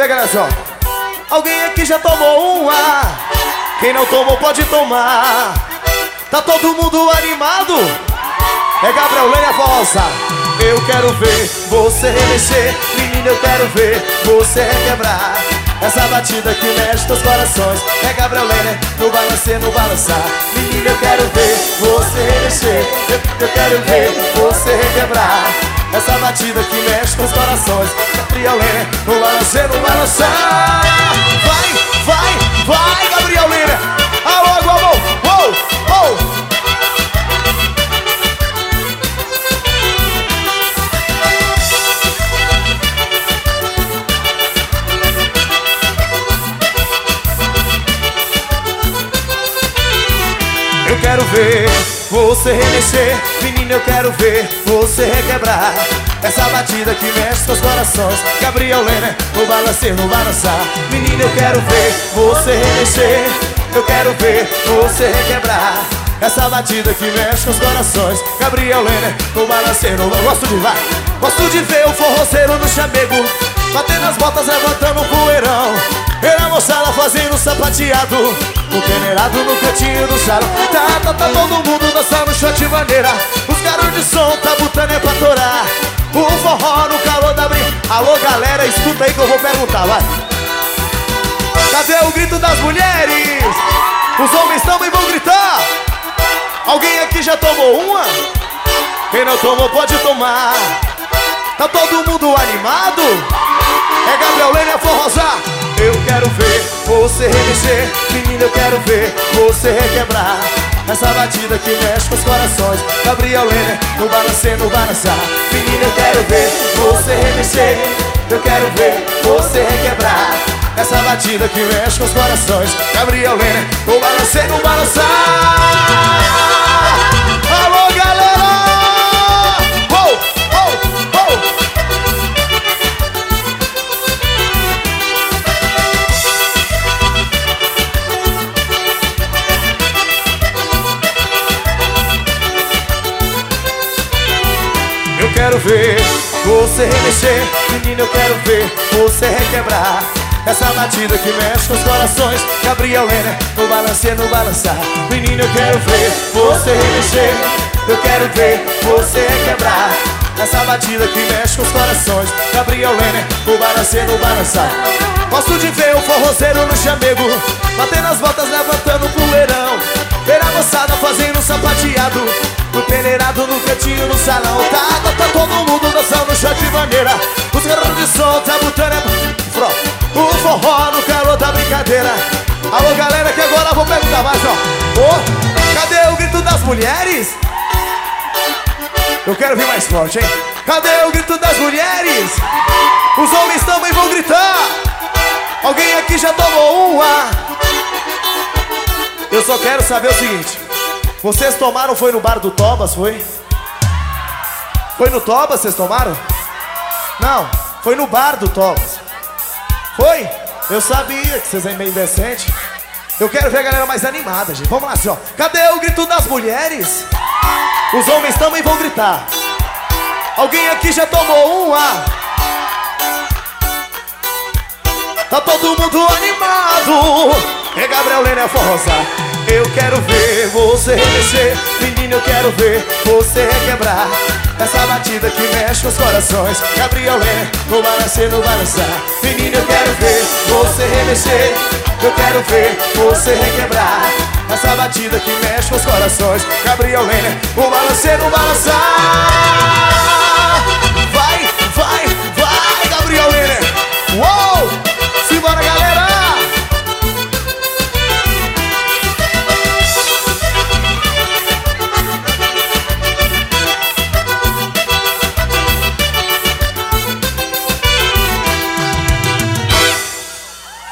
ver, galera, só. Alguém aqui já tomou uma? Quem não tomou pode tomar. Tá todo mundo animado? É Gabriel Lene a força. Eu quero ver você remexer, menina, eu quero ver você requebrar essa batida que mexe teus corações. É Gabriel Lene, no balançar, no balançar. Menina, eu quero ver você remexer, eu quero ver você requebrar essa batida que mexe teus corações. Gabriel Lene, no balançar, no balançar. Vai, vai, vai, Gabriel Lene. Alô, alô, uou, uou. Eu quero ver você remexer, menina, eu quero ver você requebrar essa batida que mexe seus corações. Gabriel Lene, no balanceio, no balançar. Menina, eu quero ver você remexer, eu quero ver você requebrar essa batida que mexe seus corações. Gabriel Lene, no balanceio, no gosto de vai. Gosto de ver o forrozeiro no chamego, batendo as botas, levantando um poeirão. Ver a moçada fazendo sapateado, o peneirado no cantinho do salão. Tá todo mundo dançando shot de maneira. Os garotos de som tá botando é pra torar o forró no calor da brinca. Alô, galera, escuta aí que eu vou perguntar, vai. Cadê o grito das mulheres? Os homens também vão gritar. Alguém aqui já tomou uma? Quem não tomou pode tomar. Tá todo mundo animado? É Gabriel Lene a forrosar. Eu quero ver você remexer, menina, eu quero ver você requebrar essa batida que mexe com os corações. Gabriel Lene, no balanceio, no balançar. Menina, eu quero ver você remexer, eu quero ver você requebrar essa batida que mexe com os corações. Gabriel Lene, no balanceio, no balançar. Alô, galera! Oh, oh, oh. Eu quero ver você remexer, menina, eu quero ver você requebrar essa batida que mexe com os corações. Gabriel Lene, no balanceio, no balançar. Menina, eu quero ver você remexer, eu quero ver você requebrar essa batida que mexe com os corações. Gabriel Lene, no balanceio, no balançar. Gosto de ver o forrozeiro no chamego, batendo as botas, levantando o poeirão. Ver a moçada fazendo sapateado, no peneirado no cantinho do salão. Tá todo mundo dançando shot de maneira. Os garotos de som tá botando o forró no calor da brincadeira. Alô, galera, que agora eu vou perguntar mais, ó. Oh, cadê o grito das mulheres? Eu quero vir mais forte, hein? Cadê o grito das mulheres? Os homens também vão gritar. Alguém aqui já tomou uma? Eu só quero saber o seguinte: vocês tomaram, foi no bar do Tobas, foi? Foi no Tobas vocês tomaram? Não, foi no bar do Tobas. Foi? Eu sabia que vocês é meio indecente. Eu quero ver a galera mais animada, gente. Vamos lá, assim, ó. Cadê o grito das mulheres? Os homens também vão gritar. Alguém aqui já tomou uma? Tá todo mundo animado. É Gabriel Lene a forrosar. Eu quero ver você remexer, menina, eu quero ver você requebrar essa batida que mexe com os corações. Gabriel Lene, no balanceio, no balançar. Menina, eu quero ver você remexer, eu quero ver você requebrar essa batida que mexe com os corações. Gabriel Lene, no balanceio, no balançar.